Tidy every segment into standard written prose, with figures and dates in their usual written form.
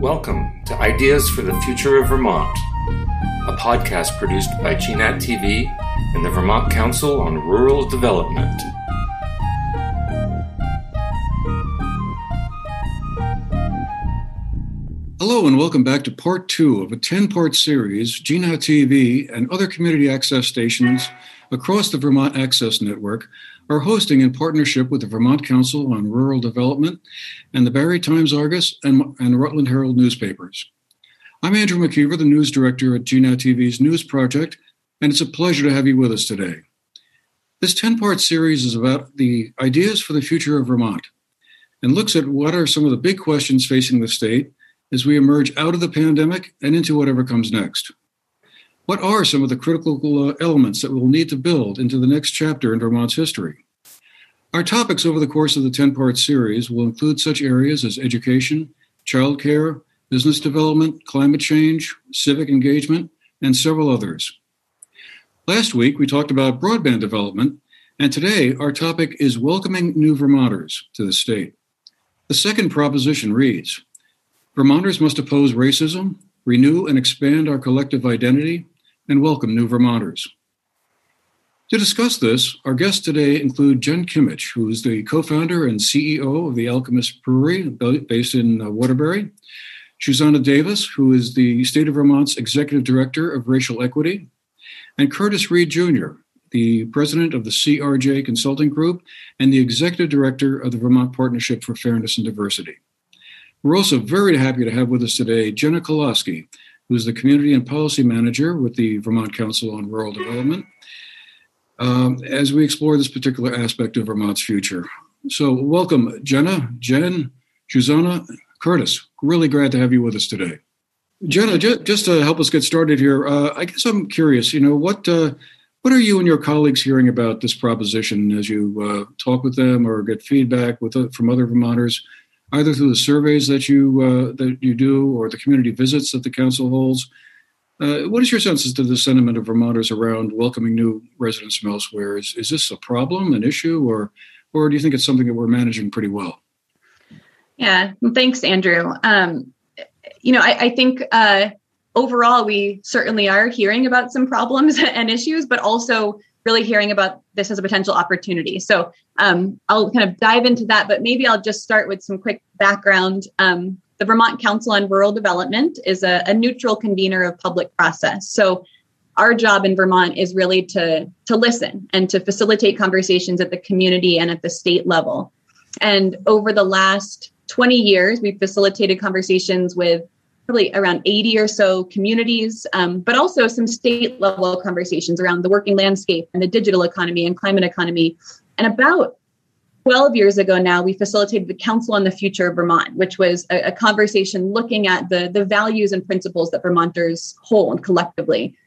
Welcome to Ideas for the Future of Vermont, a podcast produced by GNAT TV and the Vermont Council on Rural Development. Hello and welcome back to part 2 of a 10-part series GNAT TV and other community access stations across the Vermont Access Network are hosting in partnership with the Vermont Council on Rural Development and the Barrie Times-Argus and Rutland Herald newspapers. I'm Andrew McKeever, the news director at GNAT TV's News Project, and it's a pleasure to have you with us today. This 10-part series is about the ideas for the future of Vermont and looks at what are some of the big questions facing the state as we emerge out of the pandemic and into whatever comes next. What are some of the critical elements that we'll need to build into the next chapter in Vermont's history? Our topics over the course of the 10-part series will include such areas as education, childcare, business development, climate change, civic engagement, and several others. Last week, we talked about broadband development, and today our topic is welcoming new Vermonters to the state. The second proposition reads, Vermonters must oppose racism, renew and expand our collective identity, and welcome new Vermonters. To discuss this, our guests today include Jen Kimmich, who is the co-founder and CEO of the Alchemist Brewery, based in Waterbury, Shoshana Davis, who is the State of Vermont's Executive Director of Racial Equity, and Curtis Reed Jr., the President of the CRJ Consulting Group and the Executive Director of the Vermont Partnership for Fairness and Diversity. We're also very happy to have with us today Jenna Kolosky, who is the Community and Policy Manager with the Vermont Council on Rural Development, as we explore this particular aspect of Vermont's future. So welcome, Jenna, Jen, Shoshana, Curtis. Really glad to have you with us today. Jenna, just to help us get started here, I guess I'm curious, what are you and your colleagues hearing about this proposition as you talk with them or get feedback from other Vermonters, either through the surveys that you do or the community visits that the council holds? What is your sense as to the sentiment of Vermonters around welcoming new residents from elsewhere? Is this a problem, an issue, or do you think it's something that we're managing pretty well? Yeah, thanks, Andrew. I think overall we certainly are hearing about some problems and issues, but also really hearing about this as a potential opportunity. So I'll kind of dive into that, but maybe I'll just start with some quick background. The Vermont Council on Rural Development is a neutral convener of public process. So our job in Vermont is really to listen and to facilitate conversations at the community and at the state level. And over the last 20 years, we've facilitated conversations with probably around 80 or so communities, but also some state level conversations around the working landscape and the digital economy and climate economy. And about 12 years ago now, we facilitated the Council on the Future of Vermont, which was a conversation looking at the values and principles that Vermonters hold collectively.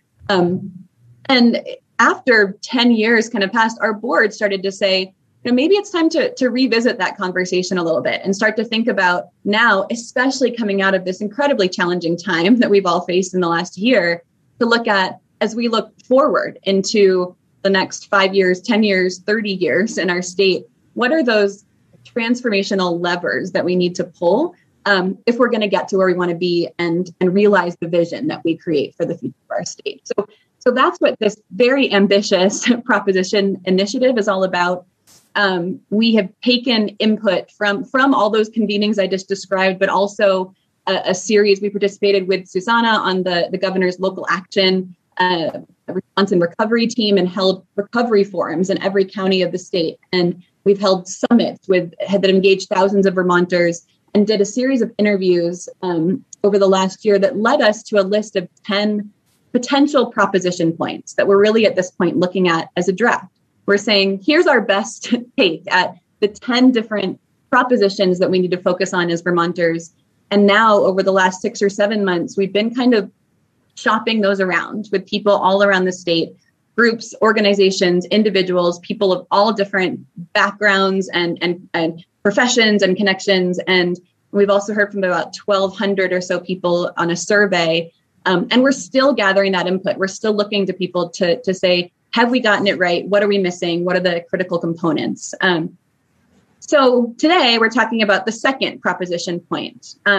And after 10 years kind of passed, our board started to say, maybe it's time to revisit that conversation a little bit and start to think about now, especially coming out of this incredibly challenging time that we've all faced in the last year, to look at as we look forward into the next 5 years, 10 years, 30 years in our state. What are those transformational levers that we need to pull if we're going to get to where we want to be and realize the vision that we create for the future of our state? So that's what this very ambitious proposition initiative is all about. We have taken input from all those convenings I just described, but also a series we participated with Susanna on the governor's local action response and recovery team, and held recovery forums in every county of the state. And we've held summits that engaged thousands of Vermonters and did a series of interviews over the last year that led us to a list of 10 potential proposition points that we're really at this point looking at as a draft. We're saying, here's our best take at the 10 different propositions that we need to focus on as Vermonters. And now over the last 6 or 7 months, we've been kind of shopping those around with people all around the state, groups, organizations, individuals, people of all different backgrounds and professions and connections. And we've also heard from about 1,200 or so people on a survey. And we're still gathering that input. We're still looking to people to say, have we gotten it right? What are we missing? What are the critical components? So today we're talking about the second proposition point.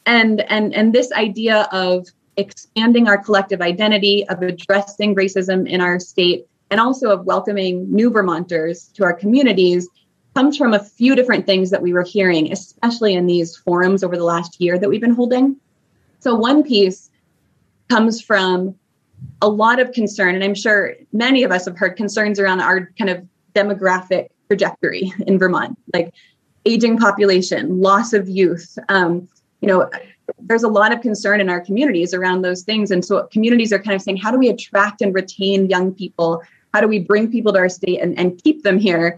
And this idea of expanding our collective identity, of addressing racism in our state, and also of welcoming new Vermonters to our communities comes from a few different things that we were hearing, especially in these forums over the last year that we've been holding. So one piece comes from a lot of concern, and I'm sure many of us have heard concerns around our kind of demographic trajectory in Vermont, like aging population, loss of youth. There's a lot of concern in our communities around those things. And so communities are kind of saying, how do we attract and retain young people? How do we bring people to our state and keep them here?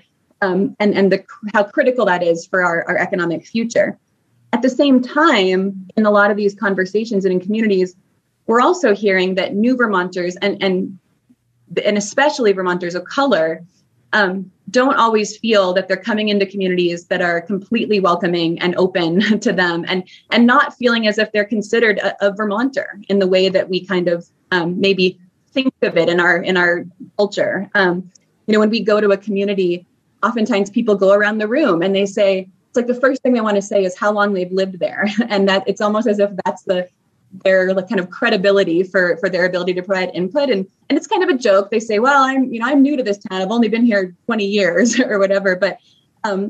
How critical that is for our economic future. At the same time, in a lot of these conversations and in communities, we're also hearing that new Vermonters and especially Vermonters of color don't always feel that they're coming into communities that are completely welcoming and open to them, and not feeling as if they're considered a Vermonter in the way that we kind of maybe think of it in our culture. When we go to a community, oftentimes people go around the room and they say, it's like the first thing they want to say is how long they've lived there. And that it's almost as if that's their kind of credibility for their ability to provide input. And it's kind of a joke. They say, well, I'm new to this town. I've only been here 20 years or whatever. But, I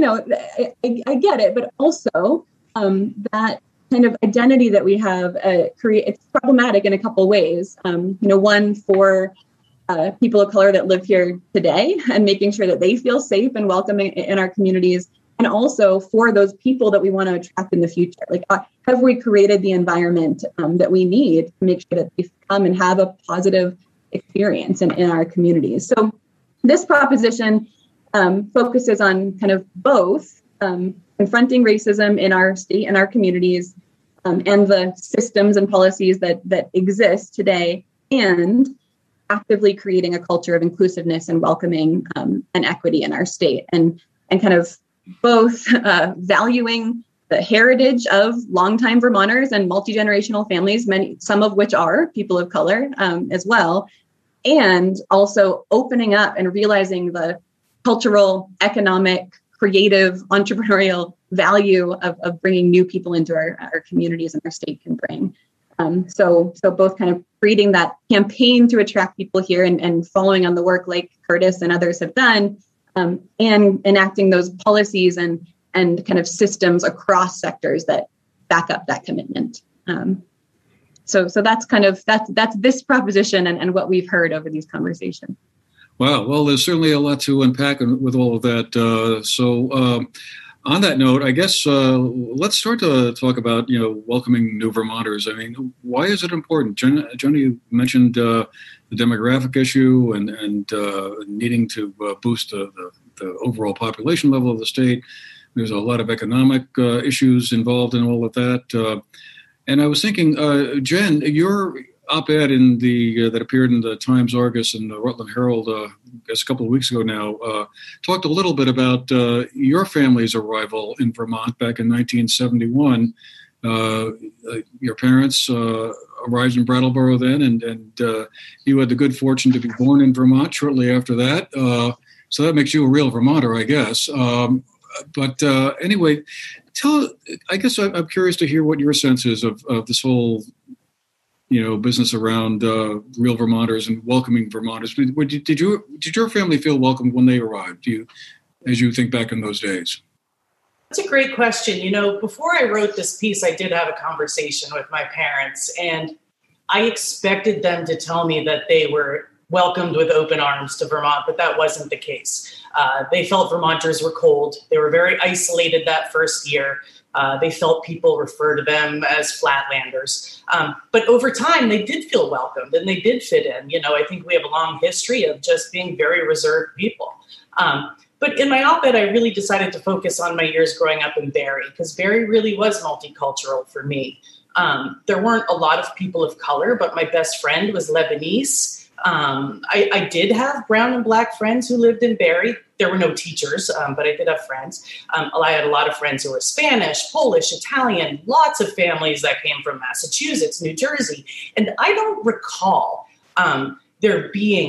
get it. But also that kind of identity that we have, it's problematic in a couple of ways. One for people of color that live here today and making sure that they feel safe and welcome in our communities. And also for those people that we want to attract in the future. Like, have we created the environment that we need to make sure that they come and have a positive experience in our communities? So this proposition focuses on kind of both confronting racism in our state and our communities and the systems and policies that exist today, and actively creating a culture of inclusiveness and welcoming and equity in our state, and kind of both valuing the heritage of longtime Vermonters and multi-generational families, some of which are people of color as well, and also opening up and realizing the cultural, economic, creative, entrepreneurial value of bringing new people into our communities and our state can bring. So both kind of creating that campaign to attract people here and following on the work like Curtis and others have done, and enacting those policies and kind of systems across sectors that back up that commitment. So that's this proposition and what we've heard over these conversations. Wow. Well, there's certainly a lot to unpack with all of that. So on that note, I guess let's start to talk about, welcoming new Vermonters. I mean, why is it important? Jenny, you mentioned the demographic issue and needing to boost the overall population level of the state. There's a lot of economic issues involved in all of that. And I was thinking, Jen, your op-ed that appeared in the Times-Argus and the Rutland Herald a couple of weeks ago now talked a little bit about your family's arrival in Vermont back in 1971. Your parents arrived in Brattleboro then, and you had the good fortune to be born in Vermont shortly after that. So that makes you a real Vermonter, I guess. But anyway, I guess I'm curious to hear what your sense is of this whole, business around real Vermonters and welcoming Vermonters. Did your family feel welcome when they arrived? As you think back in those days? That's a great question. Before I wrote this piece, I did have a conversation with my parents, and I expected them to tell me that they were welcomed with open arms to Vermont, but that wasn't the case. They felt Vermonters were cold. They were very isolated that first year. They felt people refer to them as flatlanders. But over time, they did feel welcomed and they did fit in. I think we have a long history of just being very reserved people. But in my op-ed, I really decided to focus on my years growing up in Barre, because Barre really was multicultural for me. There weren't a lot of people of color, but my best friend was Lebanese. I did have brown and black friends who lived in Barre. There were no teachers, but I did have friends. I had a lot of friends who were Spanish, Polish, Italian, lots of families that came from Massachusetts, New Jersey. And I don't recall there being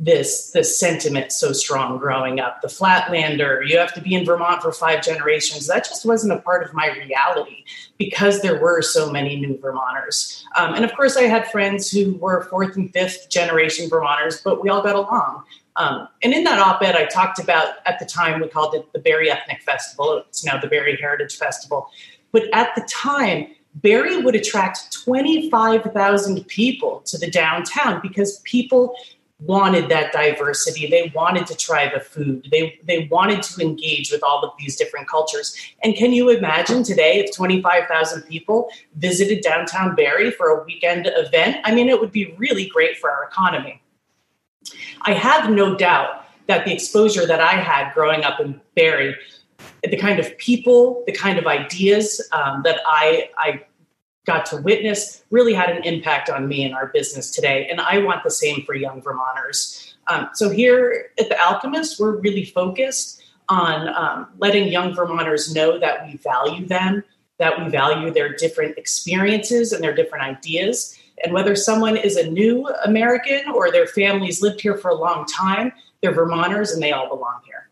this sentiment so strong growing up. The Flatlander, you have to be in Vermont for 5 generations. That just wasn't a part of my reality because there were so many new Vermonters. And of course, I had friends who were 4th and 5th generation Vermonters, but we all got along. And in that op-ed, I talked about, at the time, we called it the Barre Ethnic Festival. It's now the Barre Heritage Festival. But at the time, Barre would attract 25,000 people to the downtown because people wanted that diversity. They wanted to try the food. They wanted to engage with all of these different cultures. And can you imagine today if 25,000 people visited downtown Barre for a weekend event? I mean, it would be really great for our economy. I have no doubt that the exposure that I had growing up in Barre, the kind of people, the kind of ideas that I got to witness really had an impact on me and our business today. And I want the same for young Vermonters. So here at The Alchemist, we're really focused on letting young Vermonters know that we value them, that we value their different experiences and their different ideas. And whether someone is a new American or their family's lived here for a long time, they're Vermonters and they all belong here.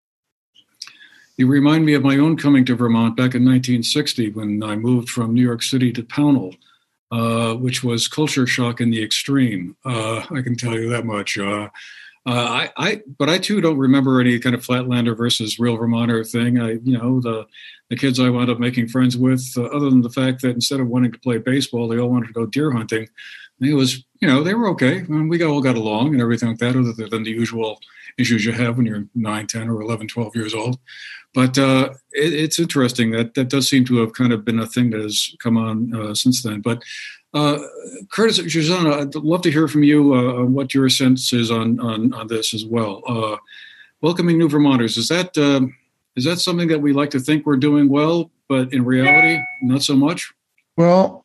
You remind me of my own coming to Vermont back in 1960 when I moved from New York City to Pownell, which was culture shock in the extreme. I can tell you that much. But I too don't remember any kind of Flatlander versus real Vermonter thing. The kids I wound up making friends with, other than the fact that instead of wanting to play baseball, they all wanted to go deer hunting. It was, they were okay. We all got along and everything like that, other than the usual issues you have when you're 9, 10, or 11, 12 years old. But it's interesting that does seem to have kind of been a thing that has come on since then. But Curtis, Shoshana, I'd love to hear from you on what your sense is on this as well. Welcoming new Vermonters, is that something that we like to think we're doing well, but in reality, not so much? Well,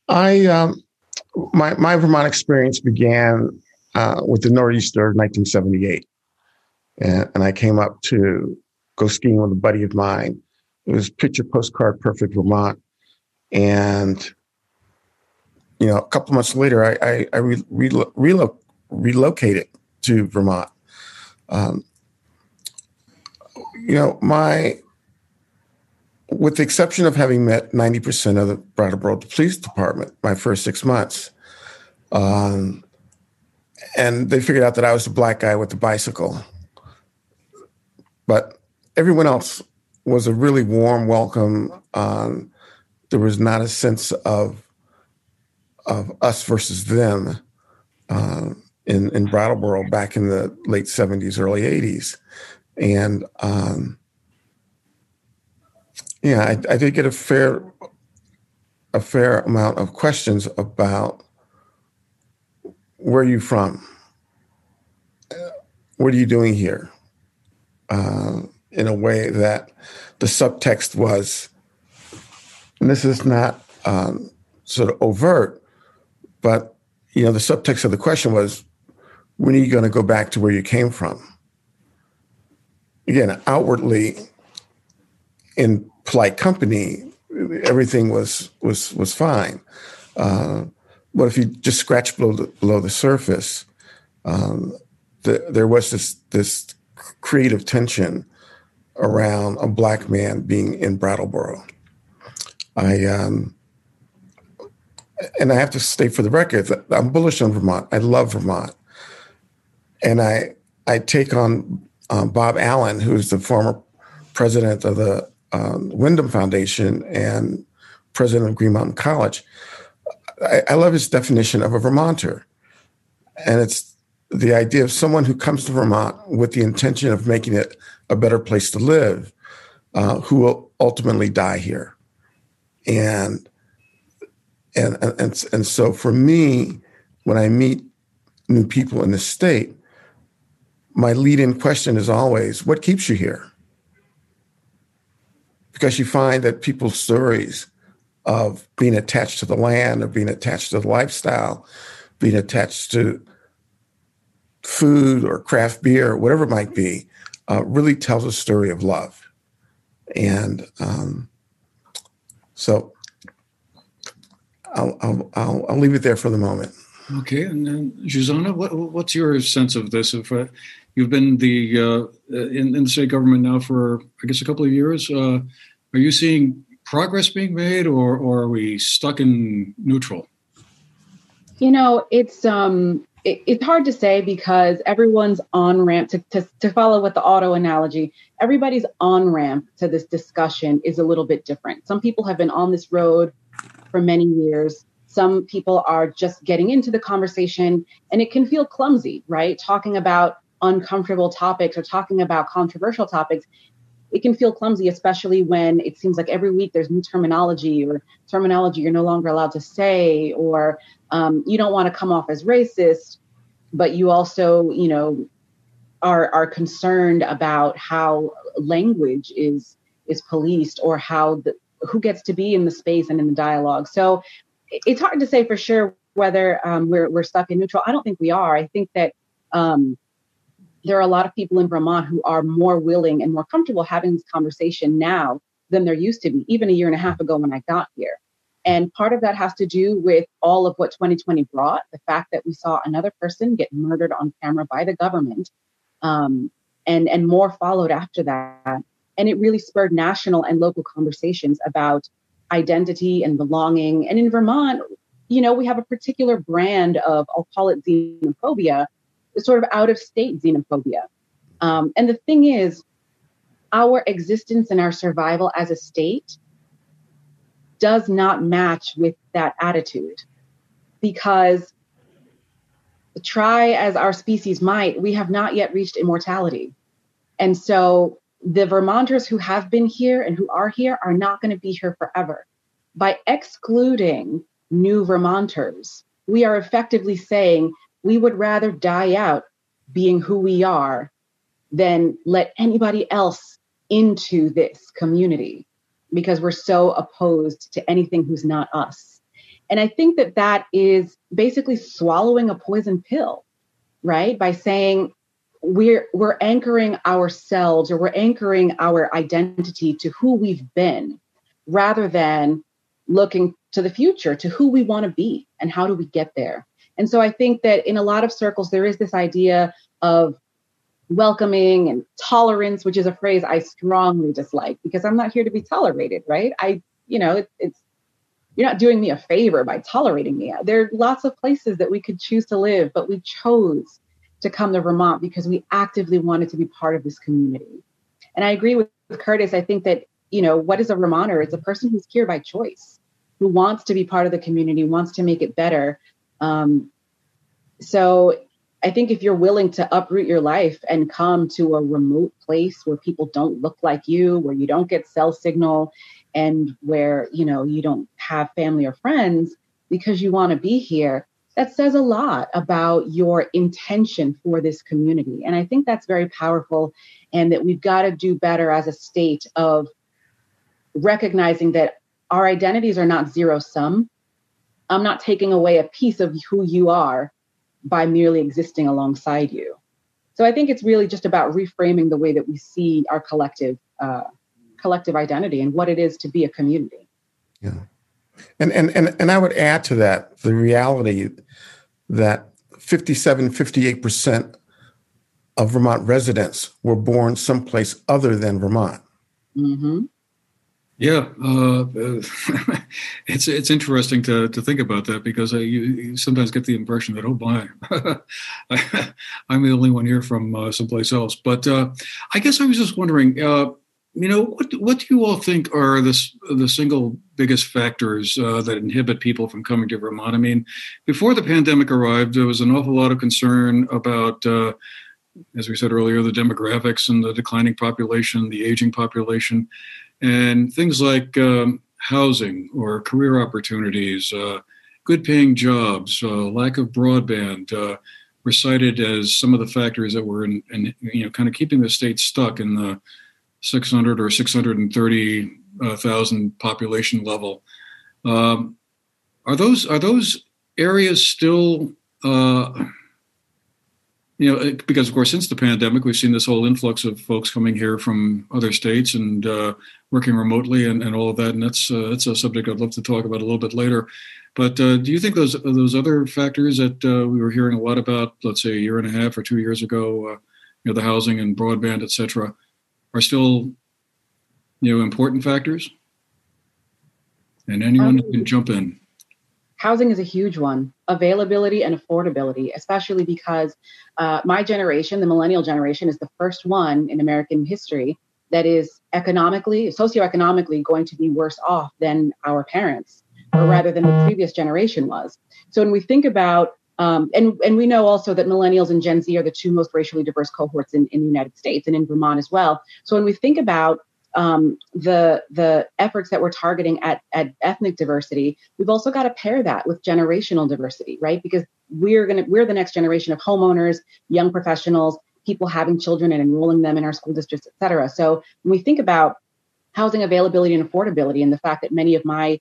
my Vermont experience began with the Nor'easter of 1978. And I came up to go skiing with a buddy of mine. It was Picture Postcard Perfect Vermont. And, a couple months later, I relocated to Vermont. With the exception of having met 90% of the Brattleboro Police Department my first 6 months, and they figured out that I was the black guy with the bicycle. But everyone else was a really warm welcome. There was not a sense of us versus them in Brattleboro back in the late 70s, early 80s. And I did get a fair amount of questions about where are you from? What are you doing here? In a way that the subtext was, and this is not sort of overt, but the subtext of the question was, when are you going to go back to where you came from? Again, outwardly, in polite company, everything was fine. But if you just scratch below the surface, there was this creative tension around a black man being in Brattleboro. And I have to state for the record that I'm bullish on Vermont. I love Vermont. And I take on Bob Allen, who's the former president of the Wyndham Foundation and president of Green Mountain College. I love his definition of a Vermonter. And it's the idea of someone who comes to Vermont with the intention of making it a better place to live, who will ultimately die here. And so for me, when I meet new people in the state, my lead-in question is always, what keeps you here? Because you find that people's stories of being attached to the land, of being attached to the lifestyle, being attached to food or craft beer, or whatever it might be, really tells a story of love. And so I'll leave it there for the moment. Okay, and then Zsuzsanna, what's your sense of this? If you've been in the state government now for, I guess, a couple of years, are you seeing progress being made, or are we stuck in neutral? It's hard to say because everyone's on ramp to follow with the auto analogy. Everybody's on ramp to this discussion is a little bit different. Some people have been on this road for many years. Some people are just getting into the conversation, and it can feel clumsy, right? Talking about uncomfortable topics or talking about controversial topics, it can feel clumsy, especially when it seems like every week there's new terminology or terminology you're no longer allowed to say, or you don't want to come off as racist, but you also, are concerned about how language is policed, or who gets to be in the space and in the dialogue. So it's hard to say for sure whether we're stuck in neutral. I don't think we are. I think that there are a lot of people in Vermont who are more willing and more comfortable having this conversation now than there used to be, even a year and a half ago when I got here. And part of that has to do with all of what 2020 brought, the fact that we saw another person get murdered on camera by the government, and more followed after that. And it really spurred national and local conversations about identity and belonging. And in Vermont, we have a particular brand of, I'll call it xenophobia, sort of out-of-state xenophobia. And the thing is, our existence and our survival as a state does not match with that attitude, because try as our species might, we have not yet reached immortality. And so the Vermonters who have been here and who are here are not going to be here forever. By excluding new Vermonters, we are effectively saying we would rather die out being who we are than let anybody else into this community, because we're so opposed to anything who's not us. And I think that is basically swallowing a poison pill, right? By saying we're anchoring ourselves, or we're anchoring our identity to who we've been, rather than looking to the future, to who we want to be and how do we get there. And so I think that in a lot of circles, there is this idea of welcoming and tolerance, which is a phrase I strongly dislike, because I'm not here to be tolerated, right? You're not doing me a favor by tolerating me. There are lots of places that we could choose to live, but we chose to come to Vermont because we actively wanted to be part of this community. And I agree with Curtis. I think that, what is a Vermonter? It's a person who's here by choice, who wants to be part of the community, wants to make it better. So I think if you're willing to uproot your life and come to a remote place where people don't look like you, where you don't get cell signal, and where, you don't have family or friends because you want to be here, that says a lot about your intention for this community. And I think that's very powerful, and that we've got to do better as a state of recognizing that our identities are not zero sum. I'm not taking away a piece of who you are by merely existing alongside you. So I think it's really just about reframing the way that we see our collective identity and what it is to be a community. Yeah. And I would add to that the reality that 58% of Vermont residents were born someplace other than Vermont. Mm-hmm. Yeah, it's interesting to think about that, because you sometimes get the impression that, oh my, I'm the only one here from someplace else. But I guess I was just wondering, what do you all think are the single biggest factors that inhibit people from coming to Vermont? I mean, before the pandemic arrived, there was an awful lot of concern about, as we said earlier, the demographics and the declining population, the aging population, and things like housing or career opportunities, good paying jobs, lack of broadband were cited as some of the factors that were in kind of keeping the state stuck in the 600 or 630,000 population level. Are those areas still, because of course, since the pandemic, we've seen this whole influx of folks coming here from other states, and working remotely and all of that. And that's a subject I'd love to talk about a little bit later. But do you think those other factors that we were hearing a lot about, let's say a year and a half or 2 years ago, the housing and broadband, et cetera, are still, important factors? And anyone can jump in. Housing is a huge one. Availability and affordability, especially because my generation, the millennial generation, is the first one in American history that is socioeconomically going to be worse off than our parents, or rather than the previous generation was. So when we think about, and we know also that millennials and Gen Z are the two most racially diverse cohorts in the United States and in Vermont as well. So when we think about the efforts that we're targeting at ethnic diversity, we've also got to pair that with generational diversity, right? Because we're the next generation of homeowners, young professionals, people having children and enrolling them in our school districts, et cetera. So when we think about housing availability and affordability, and the fact that many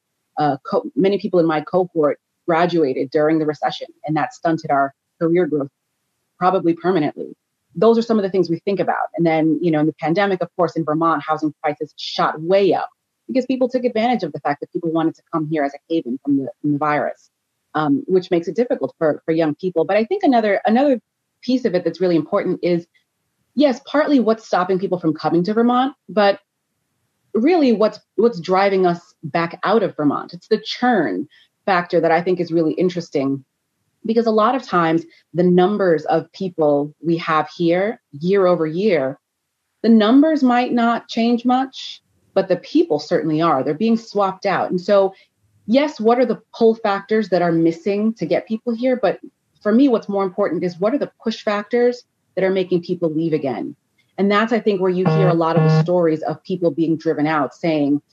people in my cohort graduated during the recession, and that stunted our career growth probably permanently. Those are some of the things we think about. And then, in the pandemic, of course, in Vermont, housing prices shot way up because people took advantage of the fact that people wanted to come here as a haven from the virus, which makes it difficult for young people. But I think another piece of it that's really important is, yes, partly what's stopping people from coming to Vermont, but really what's driving us back out of Vermont. It's the churn factor that I think is really interesting, because a lot of times the numbers of people we have here year over year, the numbers might not change much, but the people certainly are. They're being swapped out. And so, yes, what are the pull factors that are missing to get people here? But for me, what's more important is what are the push factors that are making people leave again? And that's, I think, where you hear a lot of the stories of people being driven out saying,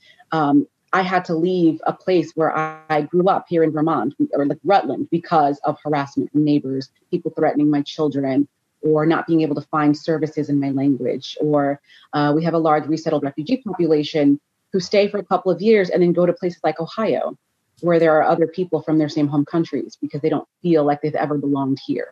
I had to leave a place where I grew up here in Vermont, or like Rutland, because of harassment from neighbors, people threatening my children, or not being able to find services in my language. Or we have a large resettled refugee population who stay for a couple of years and then go to places like Ohio, where there are other people from their same home countries because they don't feel like they've ever belonged here.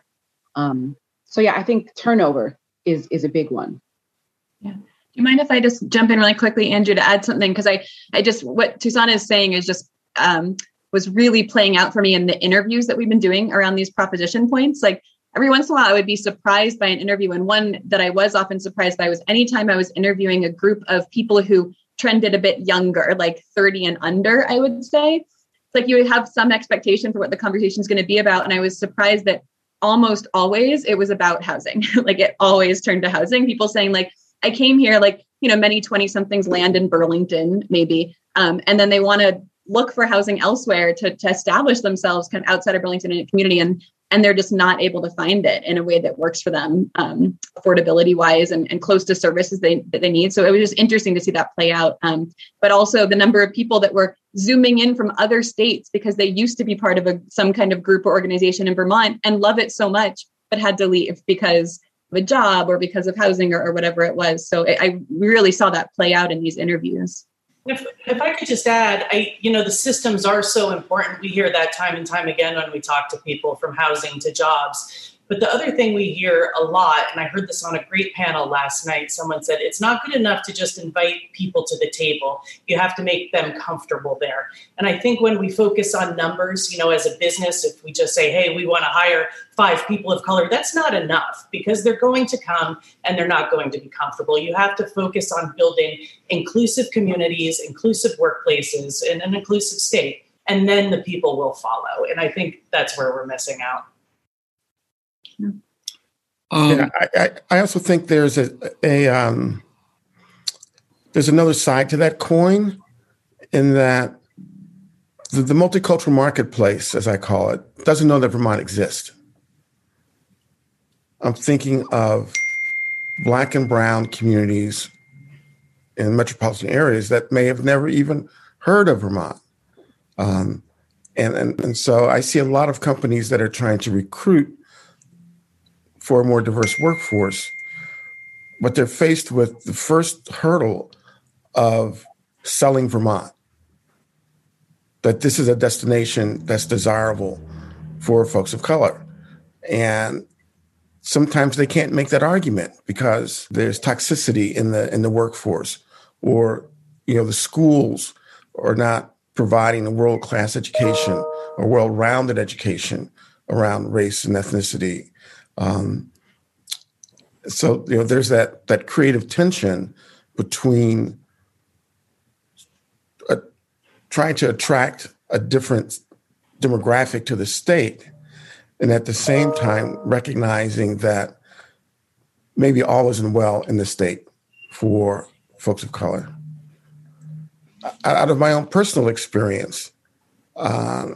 So yeah, I think turnover is a big one. Yeah. Do you mind if I just jump in really quickly, Andrew, to add something? Because I just, what Susanna is saying is just was really playing out for me in the interviews that we've been doing around these proposition points. Like every once in a while, I would be surprised by an interview. And one that I was often surprised by was anytime I was interviewing a group of people who trended a bit younger, like 30 and under, I would say. It's like you would have some expectation for what the conversation is going to be about. And I was surprised that almost always it was about housing. Like it always turned to housing. People saying like, I came here, like, many 20-somethings land in Burlington, maybe. And then they want to look for housing elsewhere to establish themselves kind of outside of Burlington in a community. And they're just not able to find it in a way that works for them, affordability wise and close to services that they need. So it was just interesting to see that play out. But also the number of people that were zooming in from other states because they used to be part of some kind of group or organization in Vermont and love it so much, but had to leave because of a job or because of housing or whatever it was. So I really saw that play out in these interviews. If I could just add, the systems are so important. We hear that time and time again when we talk to people from housing to jobs. But the other thing we hear a lot, and I heard this on a great panel last night, someone said, it's not good enough to just invite people to the table. You have to make them comfortable there. And I think when we focus on numbers, as a business, if we just say, hey, we want to hire 5 people of color, that's not enough because they're going to come and they're not going to be comfortable. You have to focus on building inclusive communities, inclusive workplaces, and an inclusive state. And then the people will follow. And I think that's where we're missing out. I also think there's there's another side to that coin, in that the multicultural marketplace, as I call it, doesn't know that Vermont exists. I'm thinking of Black and brown communities in metropolitan areas that may have never even heard of Vermont. And so I see a lot of companies that are trying to recruit for a more diverse workforce, but they're faced with the first hurdle of selling Vermont, that this is a destination that's desirable for folks of color. And sometimes they can't make that argument because there's toxicity in the workforce, or the schools are not providing a world-class education or well-rounded education around race and ethnicity. So there's that creative tension between trying to attract a different demographic to the state, and at the same time recognizing that maybe all isn't well in the state for folks of color. Out of my own personal experience, I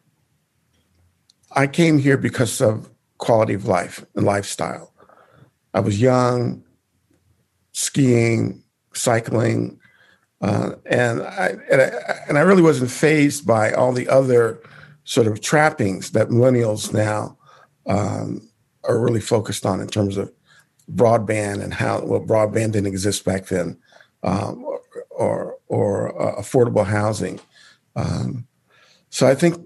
came here because of quality of life and lifestyle. I was young, skiing, cycling, and I really wasn't fazed by all the other sort of trappings that millennials now are really focused on in terms of broadband and how broadband didn't exist back then, or affordable housing. So I think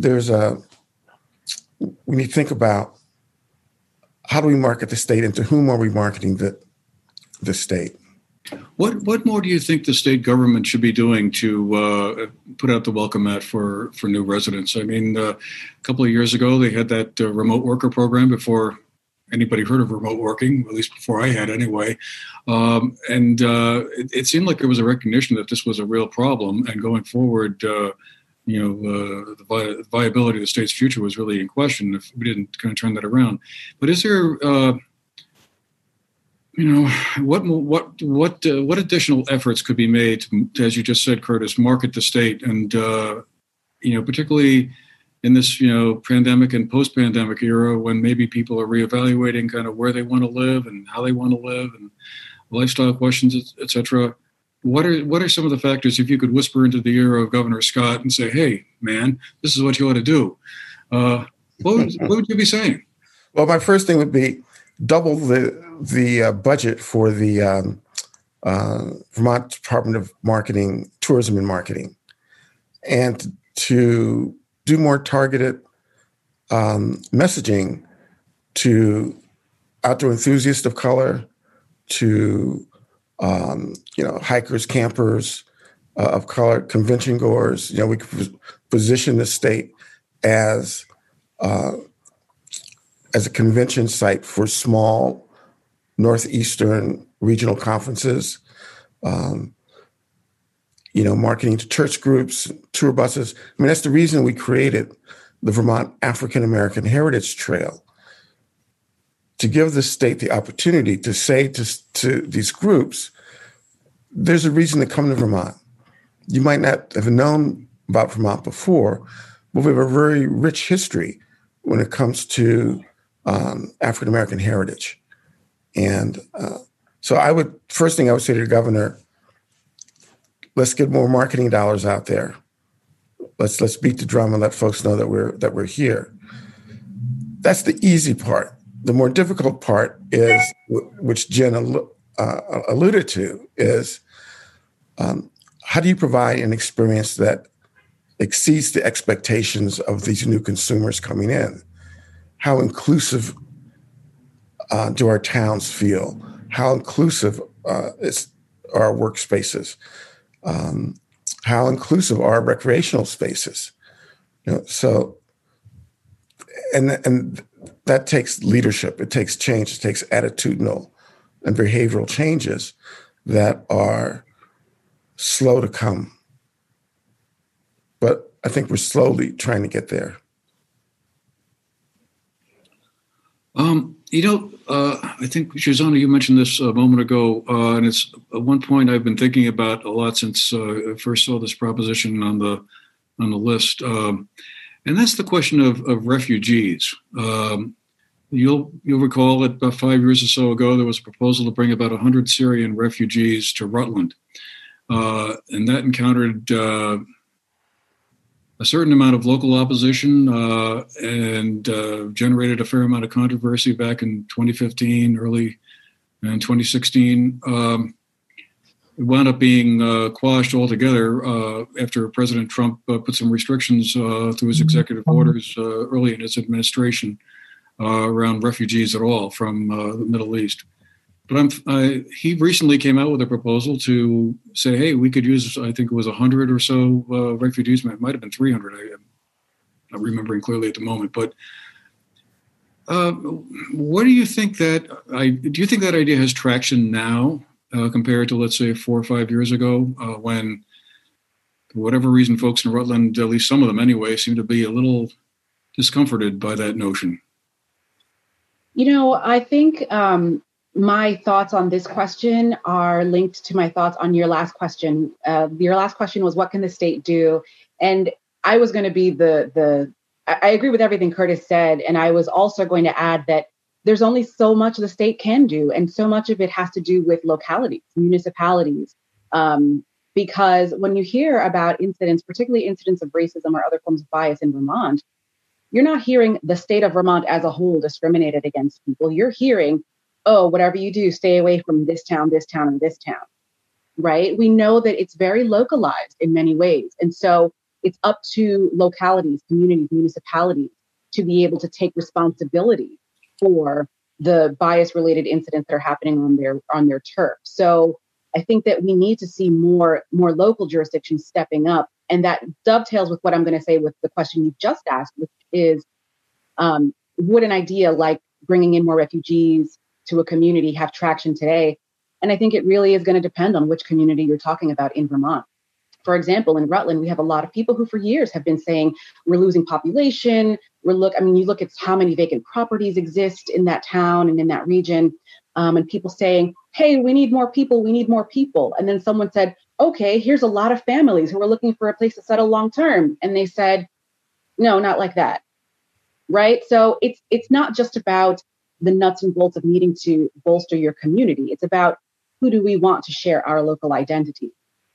we need to think about how do we market the state and to whom are we marketing the state? What more do you think the state government should be doing to put out the welcome mat for new residents? I mean, a couple of years ago, they had that remote worker program before anybody heard of remote working, at least before I had anyway. It seemed like there was a recognition that this was a real problem. And going forward, the viability of the state's future was really in question if we didn't kind of turn that around. But is there... what additional efforts could be made to, as you just said, Curtis, market the state, and particularly in this pandemic and post-pandemic era when maybe people are reevaluating kind of where they want to live and how they want to live and lifestyle questions, et cetera. What are some of the factors, if you could whisper into the ear of Governor Scott and say, "Hey, man, this is what you ought to do"? What would you be saying? Well, my first thing would be double the budget for the Vermont Department of Marketing, Tourism and Marketing, and to do more targeted messaging to outdoor enthusiasts of color, to hikers, campers of color, convention goers. We could position the state as a convention site for small Northeastern regional conferences, marketing to church groups, tour buses. I mean, that's the reason we created the Vermont African American Heritage Trail, to give the state the opportunity to say to these groups, there's a reason to come to Vermont. You might not have known about Vermont before, but we have a very rich history when it comes to African American heritage. And so first thing I would say to the governor, let's get more marketing dollars out there. Let's beat the drum and let folks know that we're here. That's the easy part. The more difficult part is, which Jen alluded to, is how do you provide an experience that exceeds the expectations of these new consumers coming in? How inclusive do our towns feel? How inclusive is our workspaces? How inclusive are our recreational spaces? So, and that takes leadership. It takes change. It takes attitudinal and behavioral changes that are slow to come. But I think we're slowly trying to get there. I think, Shoshana, you mentioned this a moment ago, and it's one point I've been thinking about a lot since I first saw this proposition on the list, and that's the question of refugees. You'll recall that about 5 years or so ago, there was a proposal to bring about 100 Syrian refugees to Rutland, and that encountered a certain amount of local opposition and generated a fair amount of controversy back in 2015, early in 2016. It wound up being quashed altogether after President Trump put some restrictions through his executive orders early in his administration around refugees at all from the Middle East. But he recently came out with a proposal to say, hey, we could use, I think it was 100 or so refugees. It might have been 300. I'm not remembering clearly at the moment. But what do you think do you think that idea has traction now compared to, let's say, 4 or 5 years ago when, for whatever reason, folks in Rutland, at least some of them anyway, seem to be a little discomforted by that notion? I think my thoughts on this question are linked to my thoughts on your last question. Your last question was, what can the state do? And I was going to be I agree with everything Curtis said. And I was also going to add that there's only so much the state can do. And so much of it has to do with localities, municipalities. Because when you hear about incidents, particularly incidents of racism or other forms of bias in Vermont, you're not hearing the state of Vermont as a whole discriminated against people. You're hearing, oh, whatever you do, stay away from this town, and this town, right? We know that it's very localized in many ways. And so it's up to localities, communities, municipalities to be able to take responsibility for the bias-related incidents that are happening on their turf. So I think that we need to see more local jurisdictions stepping up. And that dovetails with what I'm going to say with the question you just asked, which is, would an idea like bringing in more refugees to a community have traction today? And I think it really is going to depend on which community you're talking about in Vermont. For example, in Rutland, we have a lot of people who for years have been saying we're losing population. You look at how many vacant properties exist in that town and in that region, and people saying, hey, we need more people. And then someone said, okay, here's a lot of families who are looking for a place to settle long term. And they said, no, not like that. Right. So it's not just about the nuts and bolts of needing to bolster your community. It's about who do we want to share our local identity.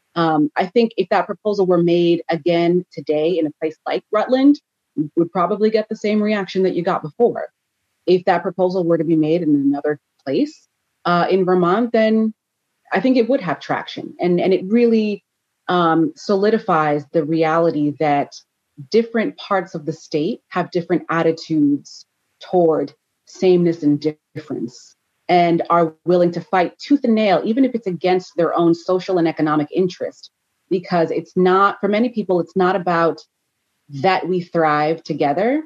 I think if that proposal were made again today in a place like Rutland, you would probably get the same reaction that you got before. If that proposal were to be made in another place in Vermont, then I think it would have traction. And it really solidifies the reality that different parts of the state have different attitudes toward sameness and difference, and are willing to fight tooth and nail, even if it's against their own social and economic interest. Because it's not, for many people, it's not about that we thrive together,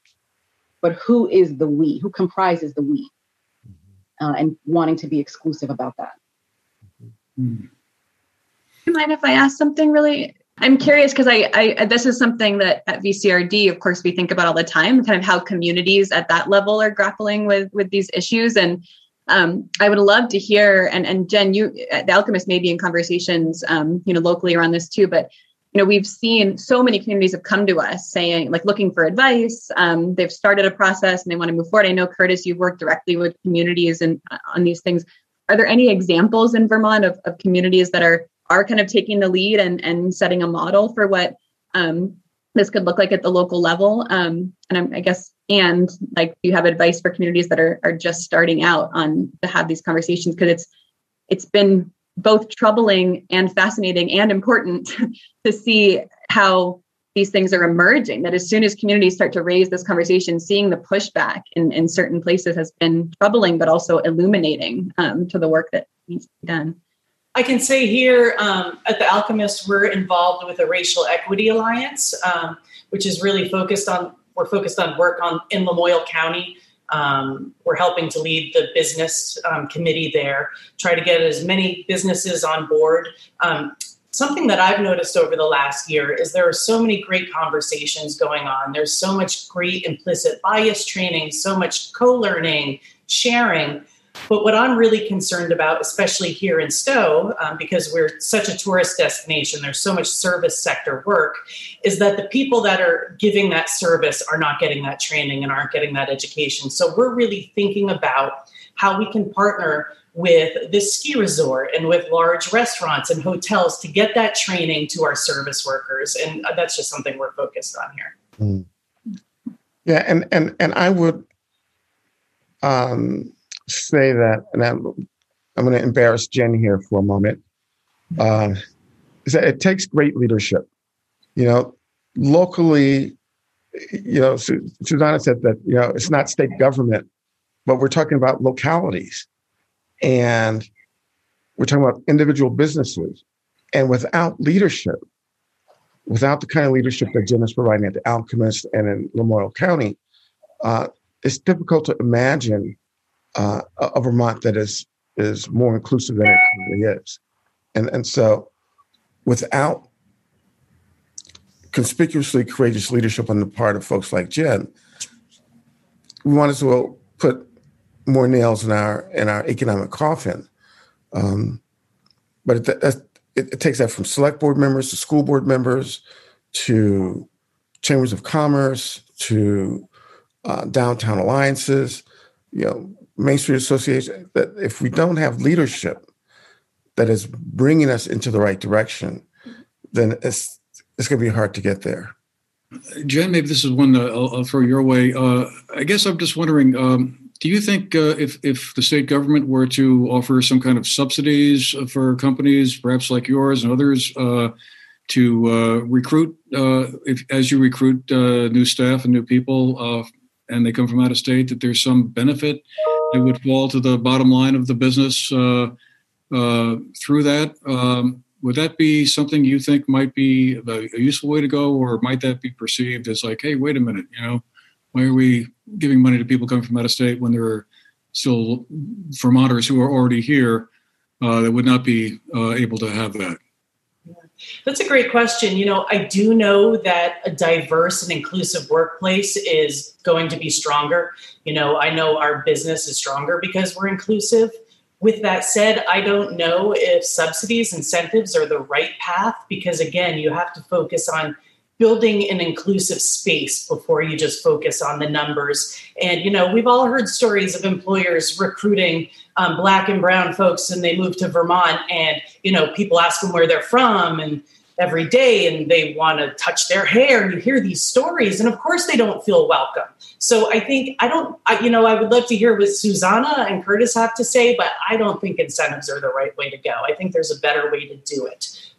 but who is the we, who comprises the we, and wanting to be exclusive about that. Do you mind if I ask something really? I'm curious because I this is something that at VCRD, of course, we think about all the time, kind of how communities at that level are grappling with these issues. And I would love to hear, and Jen, you, The Alchemist, may be in conversations, locally around this too, but we've seen so many communities have come to us saying, like, looking for advice. They've started a process and they want to move forward. I know, Curtis, you've worked directly with communities and on these things. Are there any examples in Vermont of communities that are kind of taking the lead and setting a model for what this could look like at the local level? Do you have advice for communities that are just starting out on to have these conversations? Because it's been both troubling and fascinating and important to see how these things are emerging, that as soon as communities start to raise this conversation, seeing the pushback in certain places has been troubling, but also illuminating to the work that needs to be done. I can say here at The Alchemist, we're involved with a Racial Equity Alliance, which is really focused on work in Lamoille County. We're helping to lead the business committee there, try to get as many businesses on board. Something that I've noticed over the last year is there are so many great conversations going on. There's so much great implicit bias training, so much co-learning, sharing. But what I'm really concerned about, especially here in Stowe, because we're such a tourist destination, there's so much service sector work, is that the people that are giving that service are not getting that training and aren't getting that education. So we're really thinking about how we can partner with this ski resort and with large restaurants and hotels to get that training to our service workers. And that's just something we're focused on here. Mm. Yeah, and I would say that, and I'm going to embarrass Jen here for a moment, is that it takes great leadership. Locally, Susanna said that, it's not state government, but we're talking about localities. And we're talking about individual businesses. And without leadership, without the kind of leadership that Jen is providing at The Alchemist and in Lamoille County, it's difficult to imagine a Vermont that is more inclusive than it currently is. And so without conspicuously courageous leadership on the part of folks like Jen, we might as well put more nails in our economic coffin. But it takes that from select board members to school board members to chambers of commerce to downtown alliances, Main Street Association. That if we don't have leadership that is bringing us into the right direction, then it's going to be hard to get there. Jen, maybe this is one I'll throw your way. I guess I'm just wondering, do you think if the state government were to offer some kind of subsidies for companies, perhaps like yours and others, to recruit, as you recruit new staff and new people, and they come from out of state, that there's some benefit that would fall to the bottom line of the business through that? Would that be something you think might be a useful way to go, or might that be perceived as like, hey, wait a minute, why are we giving money to people coming from out of state when there are still Vermonters who are already here that would not be able to have that? That's a great question. I do know that a diverse and inclusive workplace is going to be stronger. I know our business is stronger because we're inclusive. With that said, I don't know if subsidies, incentives are the right path because, again, you have to focus on building an inclusive space before you just focus on the numbers. And, we've all heard stories of employers recruiting Black and brown folks, and they move to Vermont and, people ask them where they're from and every day, and they want to touch their hair. And you hear these stories, and of course they don't feel welcome. So I think I would love to hear what Susanna and Curtis have to say, but I don't think incentives are the right way to go. I think there's a better way to do it.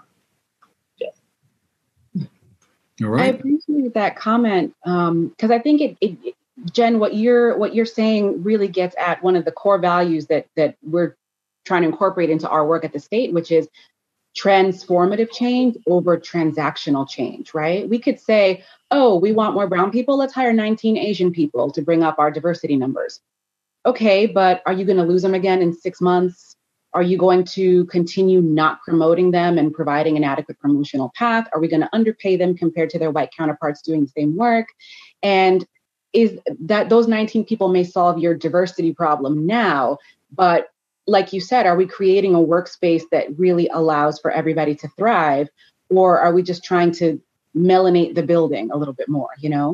All right. I appreciate that comment because I think it, Jen, what you're saying really gets at one of the core values that we're trying to incorporate into our work at the state, which is transformative change over transactional change, right? We could say, oh, we want more brown people. Let's hire 19 Asian people to bring up our diversity numbers. Okay, but are you going to lose them again in 6 months? Are you going to continue not promoting them and providing an adequate promotional path? Are we going to underpay them compared to their white counterparts doing the same work? And is that those 19 people may solve your diversity problem now, but like you said, are we creating a workspace that really allows for everybody to thrive? Or are we just trying to melanate the building a little bit more,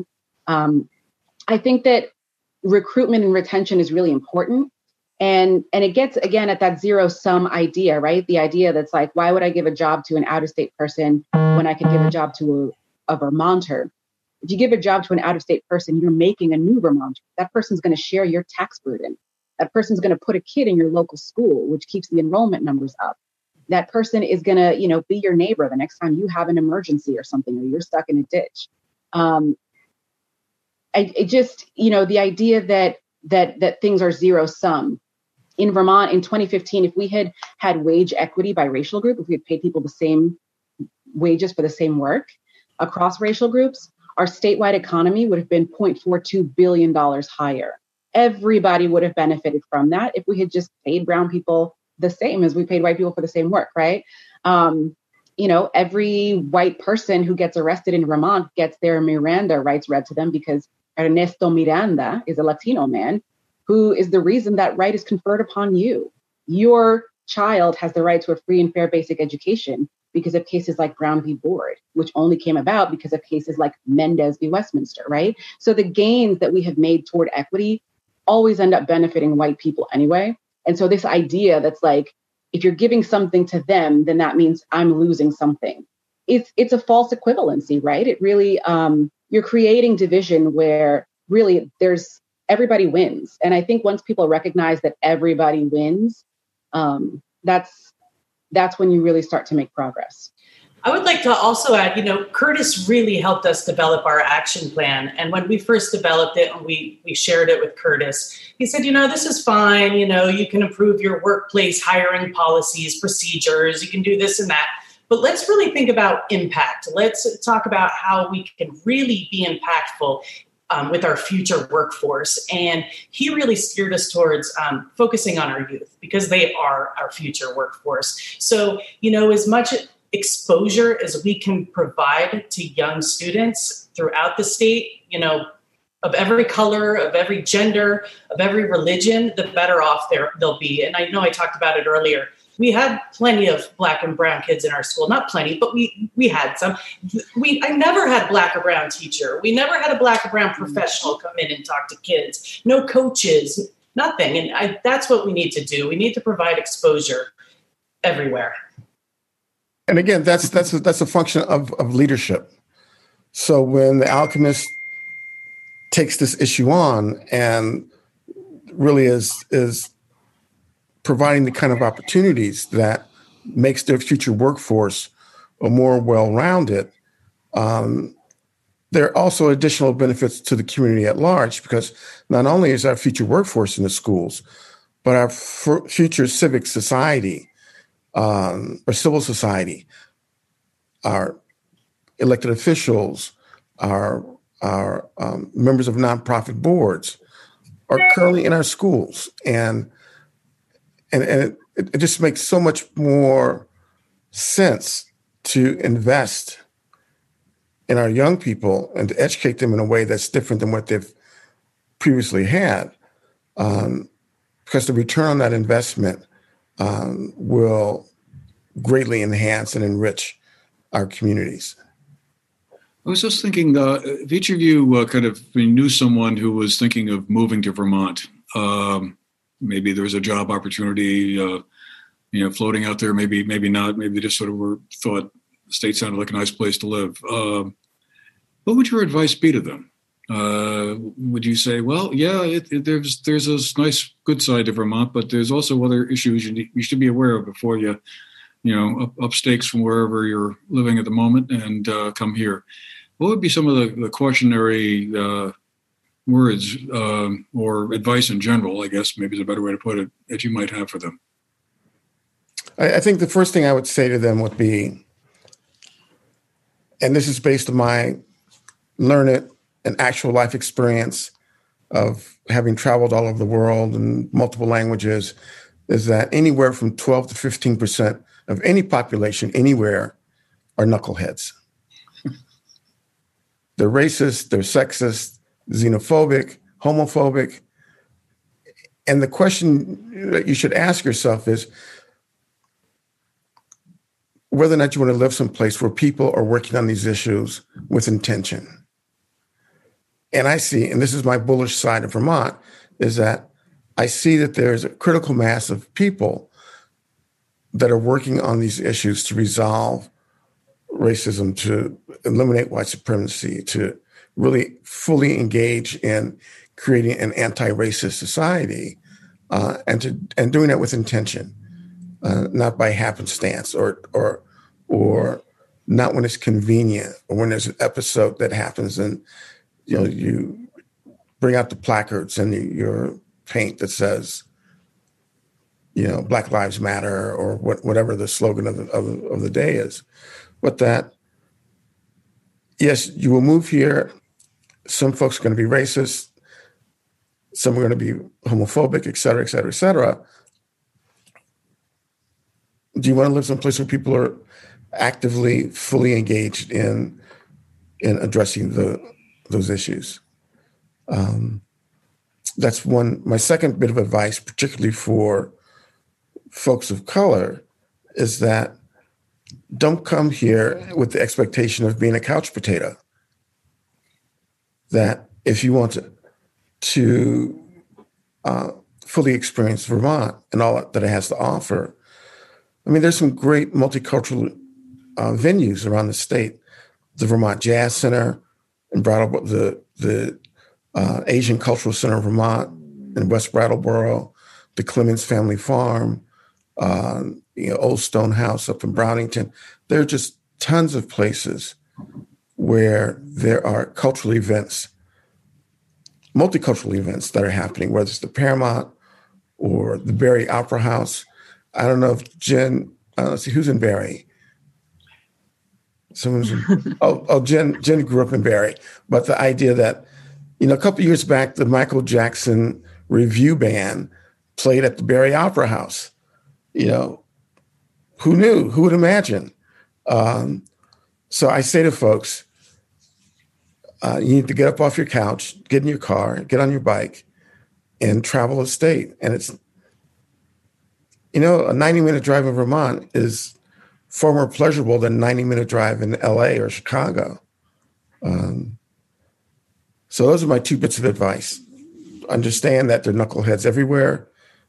I think that recruitment and retention is really important. And it gets, again, at that zero-sum idea, right? The idea that's like, why would I give a job to an out-of-state person when I could give a job to a Vermonter? If you give a job to an out-of-state person, you're making a new Vermonter. That person's going to share your tax burden. That person's going to put a kid in your local school, which keeps the enrollment numbers up. That person is going to, be your neighbor the next time you have an emergency or something, or you're stuck in a ditch. The idea that things are zero sum. In Vermont in 2015, if we had wage equity by racial group, if we had paid people the same wages for the same work across racial groups, our statewide economy would have been $0.42 billion higher. Everybody would have benefited from that if we had just paid brown people the same as we paid white people for the same work, right? Every white person who gets arrested in Vermont gets their Miranda rights read to them because Ernesto Miranda is a Latino man who is the reason that right is conferred upon you. Your child has the right to a free and fair basic education because of cases like Brown v. Board, which only came about because of cases like Mendez v. Westminster, right? So the gains that we have made toward equity always end up benefiting white people anyway. And so this idea that's like, if you're giving something to them, then that means I'm losing something. It's a false equivalency, right? It really, you're creating division where really everybody wins. And I think once people recognize that everybody wins, that's when you really start to make progress. I would like to also add, Curtis really helped us develop our action plan. And when we first developed it and we shared it with Curtis, he said, this is fine. You can improve your workplace hiring policies, procedures. You can do this and that. But let's really think about impact. Let's talk about how we can really be impactful with our future workforce. And he really steered us towards focusing on our youth because they are our future workforce. So, as much exposure as we can provide to young students throughout the state, of every color, of every gender, of every religion, the better off they'll be. And I know I talked about it earlier. We had plenty of Black and brown kids in our school. Not plenty, but we had some. I never had Black or brown teacher. We never had a Black or brown professional come in and talk to kids. No coaches, nothing. And that's what we need to do. We need to provide exposure everywhere. And again, that's a function of leadership. So when the Alchemist takes this issue on and really is providing the kind of opportunities that makes their future workforce a more well-rounded, there are also additional benefits to the community at large, because not only is our future workforce in the schools, but our future civic society, or civil society, our elected officials, our members of nonprofit boards are currently in our schools. And it just makes so much more sense to invest in our young people and to educate them in a way that's different than what they've previously had, because the return on that investment will greatly enhance and enrich our communities. I was just thinking, if each of you kind of knew someone who was thinking of moving to Vermont, maybe there was a job opportunity, floating out there, maybe not, maybe they just sort of thought the state sounded like a nice place to live. What would your advice be to them? Would you say, well, yeah, there's this nice good side to Vermont, but there's also other issues you should be aware of before you up stakes from wherever you're living at the moment and come here? What would be some of the cautionary words or advice in general, I guess maybe is a better way to put it, that you might have for them? I think the first thing I would say to them would be, and this is based on my learned and actual life experience of having traveled all over the world in multiple languages, is that anywhere from 12 to 15% of any population anywhere are knuckleheads. They're racist, they're sexist, xenophobic, homophobic. And the question that you should ask yourself is whether or not you want to live someplace where people are working on these issues with intention. And I see, and this is my bullish side of Vermont, is that I see that there's a critical mass of people that are working on these issues to resolve racism, to eliminate white supremacy, to really fully engage in creating an anti-racist society, and doing it with intention, not by happenstance or not when it's convenient or when there's an episode that happens and you bring out the placards and your paint that says, Black Lives Matter or whatever the slogan of the day is. But that, yes, you will move here. Some folks are going to be racist. Some are going to be homophobic, et cetera, et cetera, et cetera. Do you want to live someplace where people are actively, fully engaged in addressing those issues? That's one. My second bit of advice, particularly for folks of color, is that don't come here with the expectation of being a couch potato. That if you want to fully experience Vermont and all that it has to offer, there's some great multicultural venues around the state. The Vermont Jazz Center in Brattleboro, the Asian Cultural Center of Vermont in West Brattleboro, the Clemens Family Farm, Old Stone House up in Brownington. There are just tons of places where there are cultural events, multicultural events that are happening, whether it's the Paramount or the Barry Opera House. I don't know if Jen, let's see, who's in Barry? Someone's in, Jen grew up in Barry. But the idea that, a couple of years back, the Michael Jackson review band played at the Barry Opera House. Who knew? Who would imagine? So I say to folks, you need to get up off your couch, get in your car, get on your bike, and travel the state. And it's, a 90-minute drive in Vermont is far more pleasurable than a 90-minute drive in LA or Chicago. So those are my 2 bits of advice. Understand that there are knuckleheads everywhere.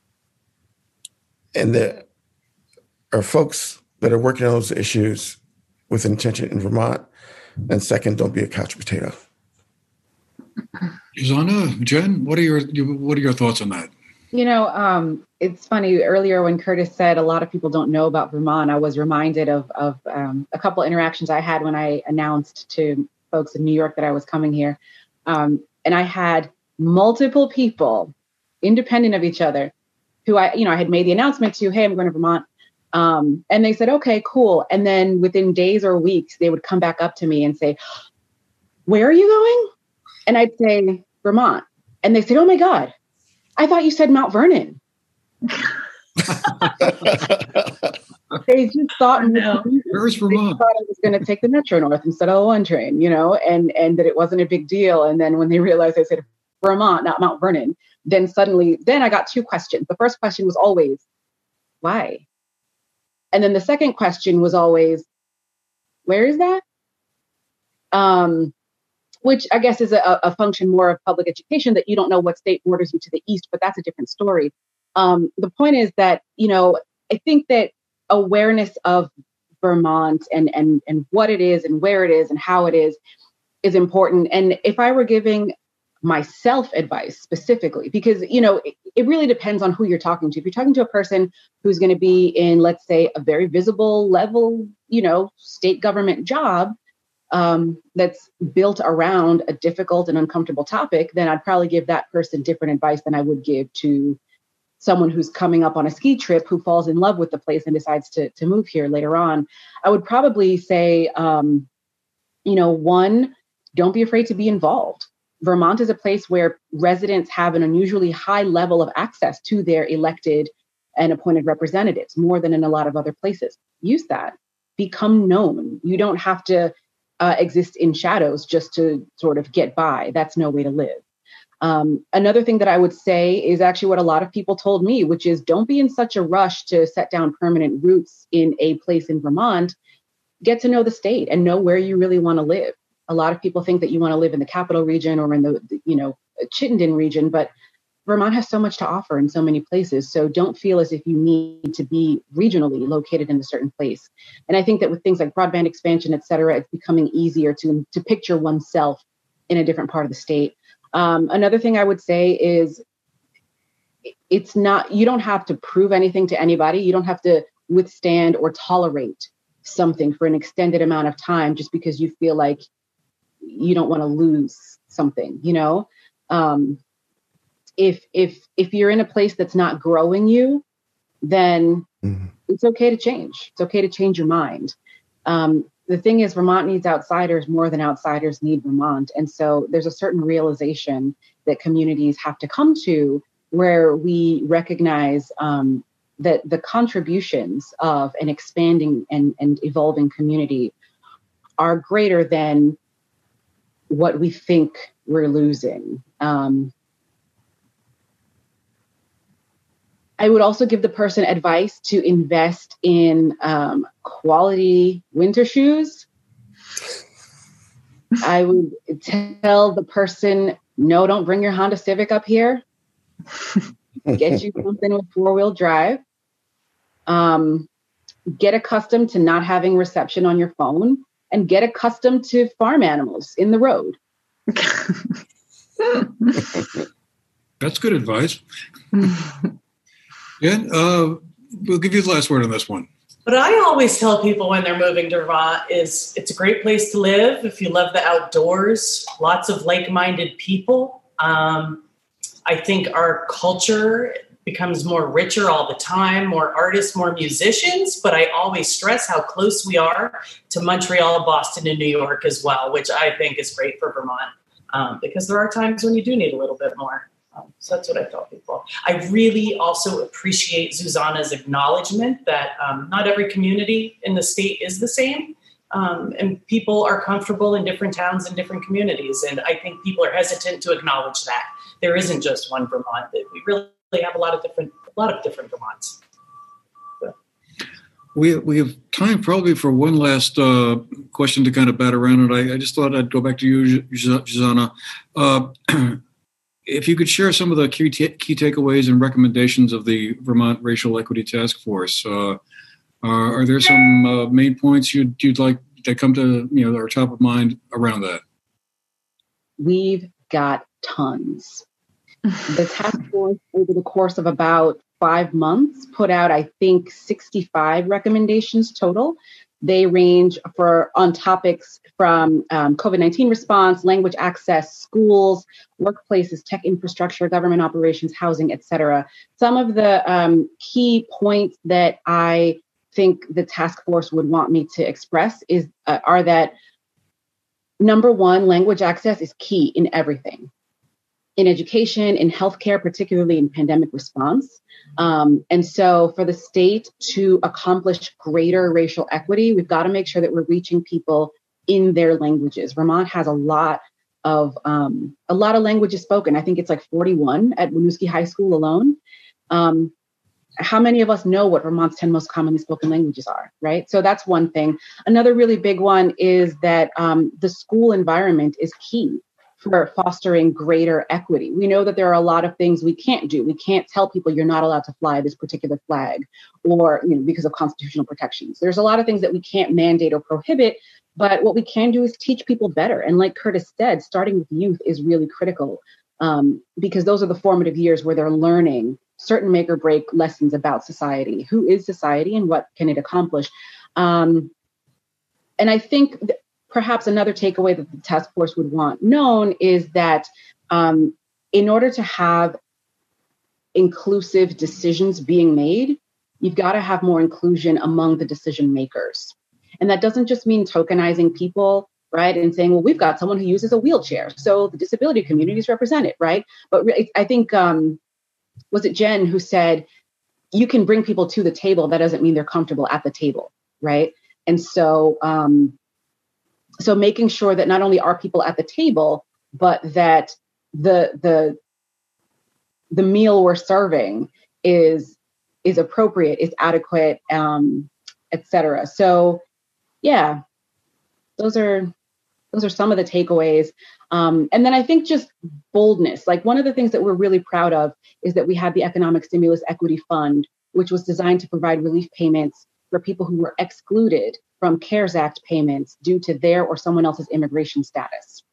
And there are folks that are working on those issues with intention in Vermont. And second, don't be a couch potato. Susanna, Jen, what are your thoughts on that? It's funny. Earlier when Curtis said a lot of people don't know about Vermont, I was reminded of a couple interactions I had when I announced to folks in New York that I was coming here. And I had multiple people, independent of each other, who I had made the announcement to, hey, I'm going to Vermont. And they said, okay, cool. And then within days or weeks, they would come back up to me and say, where are you going? And I'd say, Vermont. And they said, oh my God, I thought you said Mount Vernon. They just thought, where's Vermont? They thought I was going to take the Metro North instead of the 1 train, and that it wasn't a big deal. And then when they realized I said Vermont, not Mount Vernon, then I got 2 questions. The first question was always, why? And then the second question was always, where is that? Which I guess is a function more of public education, that you don't know what state borders you to the east, but that's a different story. The point is that, I think that awareness of Vermont and what it is and where it is and how it is important. And if I were giving myself advice specifically, because, it really depends on who you're talking to. If you're talking to a person who's going to be in, let's say, a very visible level, state government job, that's built around a difficult and uncomfortable topic, then I'd probably give that person different advice than I would give to someone who's coming up on a ski trip who falls in love with the place and decides to move here later on. I would probably say, 1, don't be afraid to be involved. Vermont is a place where residents have an unusually high level of access to their elected and appointed representatives, more than in a lot of other places. Use that. Become known. You don't have to exist in shadows just to sort of get by. That's no way to live. Another thing that I would say is actually what a lot of people told me, which is don't be in such a rush to set down permanent roots in a place in Vermont. Get to know the state and know where you really want to live. A lot of people think that you want to live in the capital region or in the Chittenden region, but Vermont has so much to offer in so many places. So don't feel as if you need to be regionally located in a certain place. And I think that with things like broadband expansion, et cetera, it's becoming easier to picture oneself in a different part of the state. Another thing I would say is you don't have to prove anything to anybody. You don't have to withstand or tolerate something for an extended amount of time just because you feel like you don't want to lose something, if you're in a place that's not growing you, then it's okay to change. It's okay to change your mind. The thing is, Vermont needs outsiders more than outsiders need Vermont. And so there's a certain realization that communities have to come to where we recognize that the contributions of an expanding and evolving community are greater than what we think we're losing. I would also give the person advice to invest in quality winter shoes. I would tell the person, no, don't bring your Honda Civic up here. Get you something with 4-wheel drive. Get accustomed to not having reception on your phone and get accustomed to farm animals in the road. That's good advice. Yeah, we'll give you the last word on this one. What I always tell people when they're moving to Vermont is it's a great place to live if you love the outdoors, lots of like-minded people. I think our culture becomes more richer all the time, more artists, more musicians, but I always stress how close we are to Montreal, Boston, and New York as well, which I think is great for Vermont because there are times when you do need a little bit more. So that's what I tell people. I really also appreciate Zuzana's acknowledgement that not every community in the state is the same. And people are comfortable in different towns and different communities. And I think people are hesitant to acknowledge that. There isn't just one Vermont. That we really have a lot of different Vermonts. So. We have time probably for one last question to kind of bat around. And I just thought I'd go back to you, Zuzana. If you could share some of the key takeaways and recommendations of the Vermont Racial Equity Task Force, are there some main points you'd like that come to are top of mind around that? We've got tons. The task force, over the course of about 5 months, put out, I think, 65 recommendations total. They range on topics from COVID-19 response, language access, schools, workplaces, tech infrastructure, government operations, housing, etc. Some of the key points that I think the task force would want me to express are that, number one, language access is key in everything. In education, in healthcare, particularly in pandemic response. And so for the state to accomplish greater racial equity, we've got to make sure that we're reaching people in their languages. Vermont has a lot of languages spoken. I think it's like 41 at Winooski High School alone. How many of us know what Vermont's 10 most commonly spoken languages are, right? So that's one thing. Another really big one is that the school environment is key for fostering greater equity. We know that there are a lot of things we can't do. We can't tell people you're not allowed to fly this particular flag or, because of constitutional protections. There's a lot of things that we can't mandate or prohibit, but what we can do is teach people better. And like Curtis said, starting with youth is really critical because those are the formative years where they're learning certain make or break lessons about society. Who is society and what can it accomplish? And I think perhaps another takeaway that the task force would want known is that in order to have inclusive decisions being made, you've got to have more inclusion among the decision makers. And that doesn't just mean tokenizing people, right? And saying, well, we've got someone who uses a wheelchair, so the disability community is represented, right? But I think, was it Jen who said, you can bring people to the table, that doesn't mean they're comfortable at the table, right? And so, so making sure that not only are people at the table, but that the meal we're serving is appropriate, is adequate, et cetera. So yeah, those are some of the takeaways. And then I think just boldness. Like one of the things that we're really proud of is that we have the Economic Stimulus Equity Fund, which was designed to provide relief payments for people who were excluded from CARES Act payments due to their or someone else's immigration status.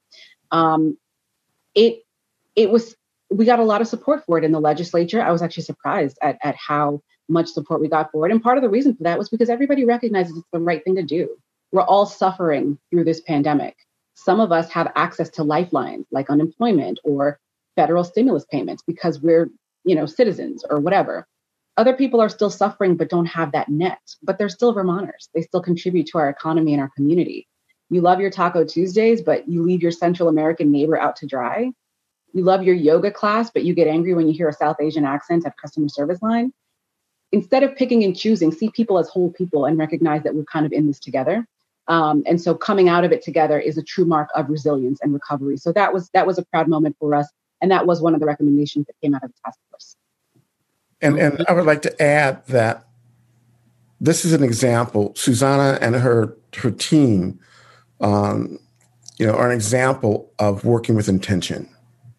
We got a lot of support for it in the legislature. I was actually surprised at how much support we got for it. And part of the reason for that was because everybody recognizes it's the right thing to do. We're all suffering through this pandemic. Some of us have access to lifelines like unemployment or federal stimulus payments because we're, citizens or whatever. Other people are still suffering but don't have that net, but they're still Vermonters. They still contribute to our economy and our community. You love your Taco Tuesdays, but you leave your Central American neighbor out to dry. You love your yoga class, but you get angry when you hear a South Asian accent at customer service line. Instead of picking and choosing, see people as whole people and recognize that we're kind of in this together. And so coming out of it together is a true mark of resilience and recovery. So that was a proud moment for us. And that was one of the recommendations that came out of the task force. And I would like to add that this is an example. Zuzana and her team, are an example of working with intention.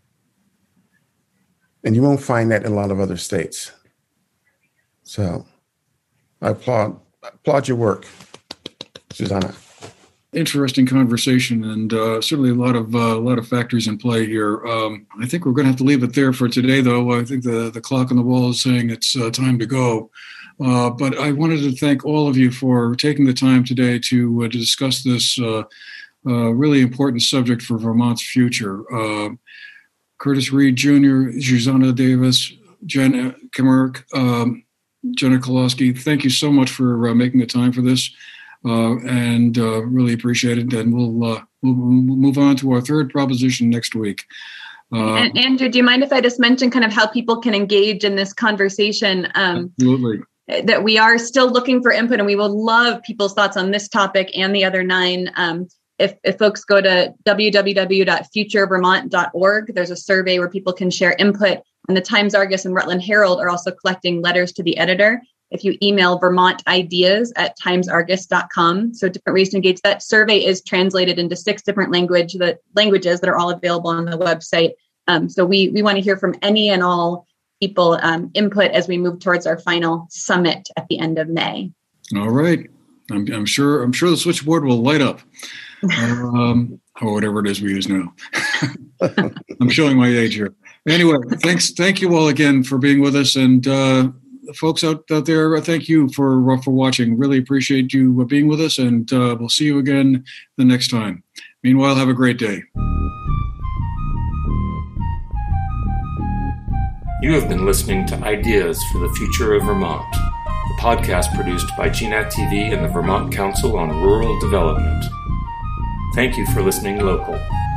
And you won't find that in a lot of other states. So I applaud your work, Zuzana. Interesting conversation, and certainly a lot of factors in play here. I think we're going to have to leave it there for today, though. I think the clock on the wall is saying it's time to go. But I wanted to thank all of you for taking the time today to discuss this really important subject for Vermont's future. Curtis Reed Jr., Zuzana Davis, Jen Kimmerk, Jenna Kolosky, thank you so much for making the time for this, and really appreciate it. And we'll move on to our third proposition next week. And Andrew, do you mind if I just mention kind of how people can engage in this conversation? Absolutely. That we are still looking for input, and we will love people's thoughts on this topic and the other 9. If folks go to www.futurevermont.org, there's a survey where people can share input. And the Times-Argus and Rutland Herald are also collecting letters to the editor. If you email vermontideas@timesargus.com, so different ways to engage. That survey is translated into 6 different languages that are all available on the website. So we want to hear from any and all people input as we move towards our final summit at the end of May. All right. I'm sure the switchboard will light up. Or whatever it is we use now. I'm showing my age here. Anyway, thank you all again for being with us, and folks out there, thank you for watching. Really appreciate you being with us, and we'll see you again the next time. Meanwhile, have a great day. You have been listening to Ideas for the Future of Vermont, a podcast produced by GNAT TV and the Vermont Council on Rural Development. Thank you for listening local.